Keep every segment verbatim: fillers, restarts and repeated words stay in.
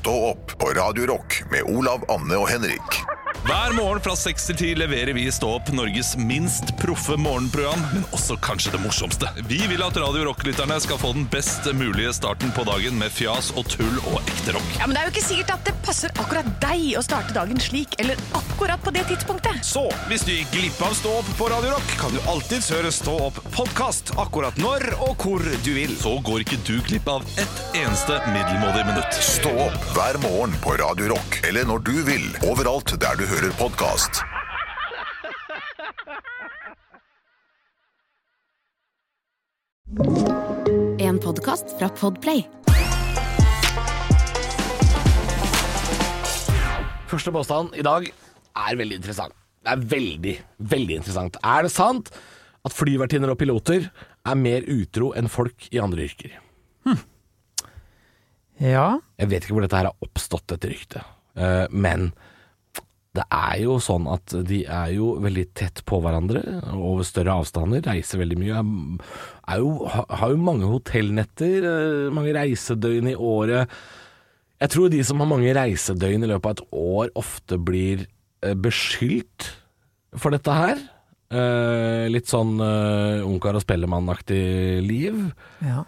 Stå opp på Radio Rock med Olav, Anne og Henrik. Hver morgen fra seks til ti leverer vi i Stå opp Norges minst proffe morgenprogram, men også kanskje det morsomste. Vi vil at Radio Rock-lytterne skal få den best mulige starten på dagen med fjas og tull og ekte rock. Ja, men det er jo ikke sikkert at det passer akkurat deg å starte dagen slik, eller akkurat på det tidspunktet. Så, hvis du gikk glipp av Stå opp på Radio Rock, kan du alltid høre Stå opp podcast akkurat når og hvor du vil. Så går ikke du glipp av ett eneste middelmådig minutt. Stå opp hver morgen på Radio Rock, eller når du vil, overalt der du hører podcast. En podcast fra Podplay. Første påstand i dag er veldig interessant. Det er veldig, veldig interessant. Er det sant at flyvertinner og piloter er mer utro enn folk i andre yrker? Hm. Ja. Jeg vet ikke hvor dette her har oppstått et rykte, uh, men det er jo sånn at de er jo veldig tett på hverandre, over større avstander, reiser veldig mye, er jo, har jo mange hotellnetter, mange reisedøgn i året. Jeg tror de som har mange reisedøgn i løpet av et år ofte blir beskyldt for dette her. Litt sånn ungkar og spellemann-aktig liv. Ja.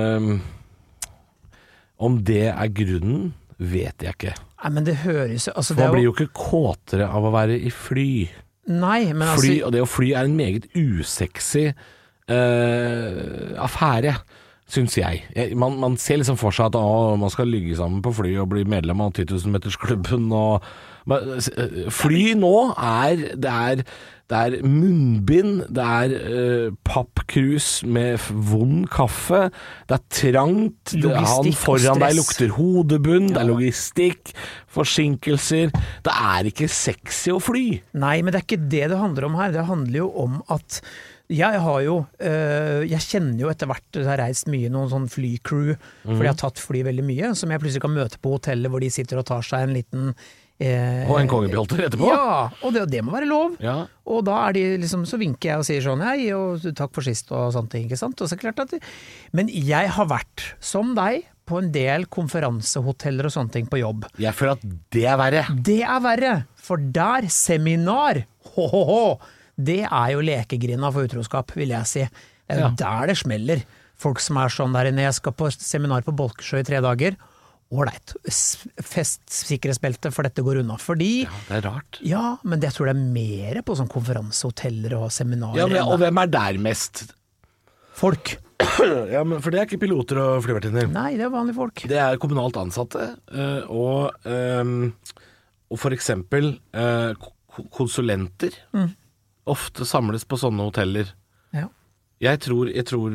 Om det er grunnen, vet jeg ikke. Nei, men det høres jo altså, Man blir jo ikke kåtere av å være i fly. Nei, men altså fly, Og det å fly er en meget usexy uh, affære, synes jeg. jeg man, man ser liksom for seg at å, man skal ligge sammen på fly og bli medlem av ti tusen metersklubben. Og, men, fly nå er det, er det er munnbind, det er uh, pappkrus med vond kaffe, det er trangt, det, han foran deg lukter hodebunn, ja. Det er logistikk, forsinkelser. Det er ikke sexy å fly. Nei, men det er ikke det det handler om her. Det handler jo om at jeg har jo, øh, jeg kjenner jo etter hvert, jeg har reist mye noen sånn flycrew, mm. fordi jeg har tatt fly veldig mye, som jeg plutselig kan møte på hotellet hvor de sitter og tar seg en liten Eh, og en kongebjolter etterpå? Ja, og det, det må være lov. Ja. Og da er de liksom, så vinker jeg og sier sånn, hei, og takk for sist og sånne ting, ikke sant? Og så klart at, men jeg har vært, som deg, på en del konferansehoteller og sånne ting på jobb. Jeg føler at det er verre. Det er verre, for der seminar, ho, ho, ho, det er jo lekegrinda for utroskap, vil jeg si. Det er jo ja. Der det smeller. Folk som er sånn der, når jeg skal på seminar på Bolkesjø i tre dager, ålreit, fest sikkerhetsbelte, for dette går unna. Fordi ja, det er rart. Ja, men jeg tror det er mer på sånn konferansehoteller og seminarer. Ja, men, og hvem er der mest? Folk. Ja, men for det er ikke piloter og flyvertinner. Nei, det er vanlige folk. Det er kommunalt ansatte, og, og for eksempel konsulenter mm. ofte samles på sånne hoteller. Ja. Jeg tror, jeg tror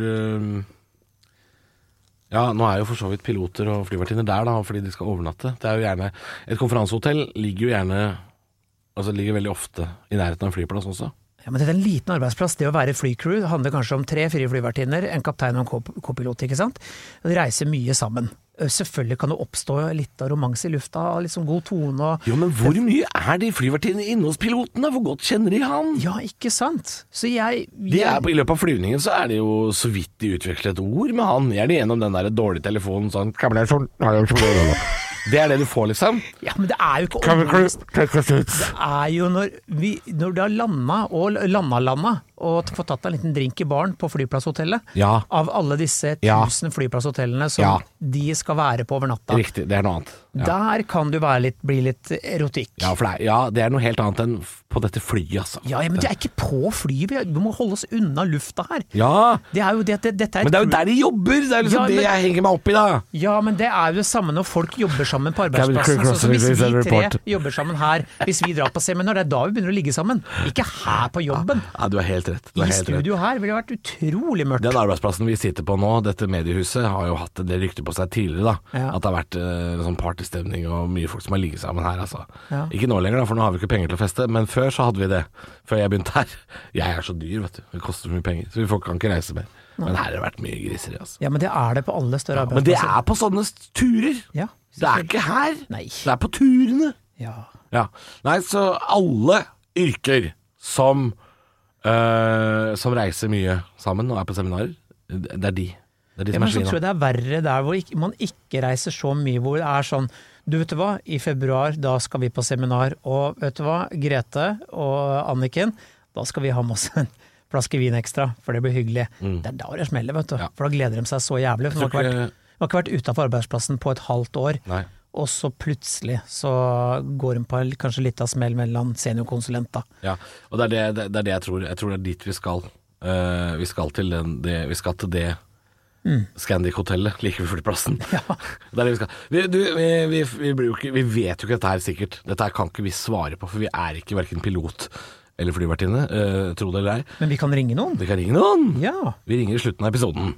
Ja, nå er jo for så vidt piloter og flyvertinner der da, fordi de skal overnatte. Det er jo gjerne, et konferansehotell ligger jo gjerne, altså ligger veldig ofte i nærheten av en flyplass også. Ja, men det er en liten arbeidsplass. Det å være flycrew, det handler kanskje om tre, fire flyvertinner, en kaptein og en kopilot, ikke sant? Og de reiser mye sammen. Selvfølgelig kan det oppstå litt av romans i lufta, liksom god tone. Og jo, men hvor mye er de flyvertinne inne hos piloten da? Hvor godt kjenner de han? Ja, ikke sant? Så jeg... jeg... De er, I løpet av flyvningen så er det jo så vidt de utveksler et ord med han. Jeg er det gjennom den der dårlige telefonen sånn... Det er det du får, liksom. Ja, men det er jo ikke omvendt. Det er jo når, vi, når du har landet og landa-landa og fått tatt en liten drink i baren på flyplasshotellet, ja. Av alle disse tusen ja. Flyplasshotellene som ja. De skal være på over natta. Riktig, det er noe annet. Ja. Der kan du være litt, bli litt erotikk. Ja, for det er, ja, det er noe helt annet enn på dette flyet, altså. Ja, men det er ikke på flyet. Vi må holde oss unna lufta her. Ja. Det er jo det, det, dette er men det er jo der de jobber! Det er liksom ja, men, det jeg henger meg opp i, da. Ja, men det er jo det samme når folk jobber sammen på arbeidsplassen. Så, så hvis vi tre jobber sammen her, hvis vi drar på seminar, det er da vi begynner å ligge sammen. Ikke her på jobben. Ja, du har helt rett. Du har I helt studio rett. Her ville det vært utrolig mørkt. Den arbeidsplassen vi sitter på nå, dette mediehuset, har jo hatt det rykte på seg tidligere, da. Ja. At det har vært uh, sånn partystemning og mye folk som har ligget sammen her, altså. Ja. Ikke nå lenger, da, for nå har vi ikke penger til å feste, men før så hadde vi det. Før jeg begynte her. Jeg er så dyr, vet du. Det koster så mye penger, så vi folk kan ikke reise mer. Men her har det vært mye griseri, altså. Ja, men det er det på alle større ja, arbeidsplasser. Men det er på sånne turer. Ja, det er ikke her. Nei. Det er på turene. Ja. Ja. Nei, så alle yrker som, øh, som reiser mye sammen og er på seminarer, det er de. Det er de ja, som men er så svina. tror jeg det er verre der hvor ikke, man ikke reiser så mye, hvor det er sånn, Du vet du hva, i februar da skal vi på seminar, og vet du hva, Grete og Anniken, da skal vi ha med oss en flaske vin ekstra, for det blir hyggelig. Mm. Det er da det smeller, vet du. Ja. For da gleder de seg så jævlig. For de har ikke vært, de har ikke vært utenfor arbeidsplassen på et halvt år. Nei. Og så plutselig så går de på kanskje litt av smell mellom seniorkonsulent da. Ja, og det er det, det, er det jeg tror. Jeg tror det er dit vi skal. Uh, vi skal til den, det, vi skal til det mm. Scandic-hotellet like ved flyplassen. Ja. Det er det vi skal. Vi, du, vi, vi, vi, blir jo ikke, vi vet jo ikke dette her sikkert. Dette her kan ikke vi svare på, for vi er ikke hverken pilot eller flyvertinne, uh, tro det eller ei. Men vi kan ringe noen. Vi kan ringe noen. Ja. Vi ringer i slutten av episoden.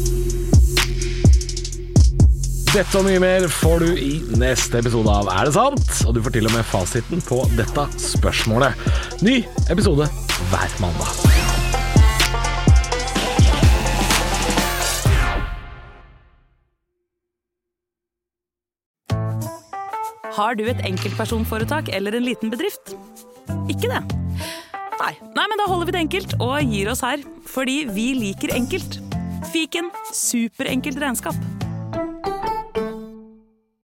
Dette og mye mer får du i neste episode av Er det sant? Og du får til og med fasiten på dette spørsmålet. Ny episode hver mandag. Har du et enkeltpersonforetak eller en liten bedrift? Ikke det? Nei. Nei, men da holder vi det enkelt og gir oss her. Fordi vi liker enkelt. Fiken superenkelt regnskap.